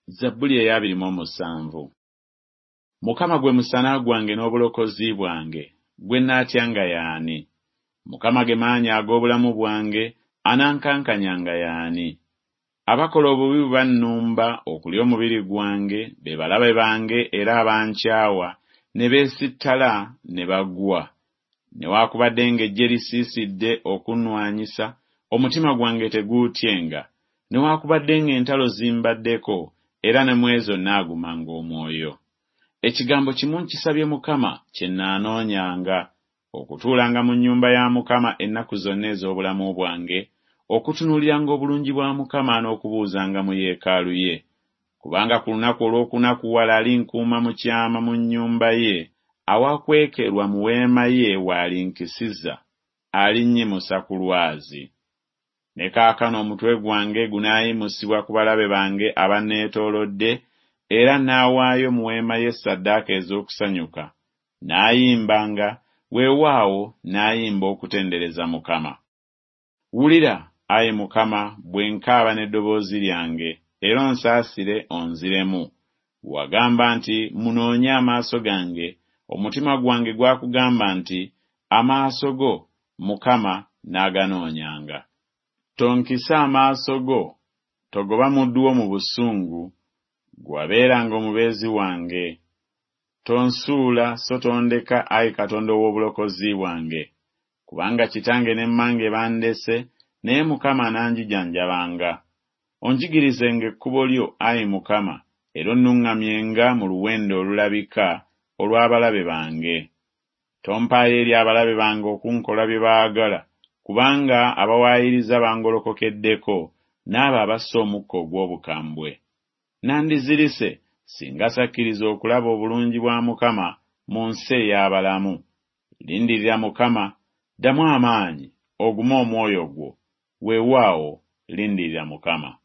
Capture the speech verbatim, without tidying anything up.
Zabbuli eyabiri mu musanvu. Mukama gwe musana gwange n'obulokozi bwange, gwe naatyanga yaani? Mukama ge maanyi ag'obulamu bwange, anankankanyanga yaani? Abakola obubi bannumba okulya omubiri gwange, be balabe bange era abankyawa, ne beesittala ne bagwa. Newaakubadde ng'eggye lisiisidde okunnwanyisa, omutima gwange teguutyenga. Newaakubadde ng'entalo zimbaddeko, era ne mwezo naagumanga omwoyo. Ekigambo kimu nkisabye Mukama kye naanoonyanga, okutuulanga mu nnyumba ya Mukama ennaku zonna ez'obulamu bwange, okutunuuliranga obulungi bwa Mukama n'okubuuzanga mu yeekaalu ye. Kubanga ku lunaku olw'okunakuwala alinkuuma mu kyama mu nnyumba ye, awakwekerwa mu weema ye waalinkisiza, alinnyimusa ku lwazi. Ne kaakano omutwe gwange gunaayimusibwa ku balabe bange abanneetoolodde, era naawaayo mu weema ye ssaddaaka ez'okusanyuka. Naayimbanga, weewaawo naayimba okutendereza Mukama. Wulira, Ayi Mukama, bwe nkaaba n'eddoboozi lyange, era onsaasire onziremu. Wagamba nti munoonye amaaso gange, omutima gwange gwakugamba nti amaaso go, Mukama, naaganoonyanga. Tonkisa amaaso go, togoba muddu wo mu busungu, gwabeeranga omubeezi wange. Tonsuula so tondeka, Ayi Katonda ow'obulokozi bwange, kubanga kitange ne mmange bandese, naye Mukama nanjijanjabanga. Onjigirizenga ekkubo lyo, Ayi Mukama, era onnuŋŋamyenga mu luwendo olulabika olw'abalabe bange. Tompaayo eri abalabe bange okunkola bye baagala, kubanga abawaayiriza bangolokokeddeko, n'abo abassa omukka ogw'obukambwe. Nandizirise singa sakkiriza okulaba obulungi bwa Mukama mu nsi ey'abalamu. Lindirira Mukama, ddamu amaanyi, ogume omwoyo gwo. Weewaawo, lindirira Mukama.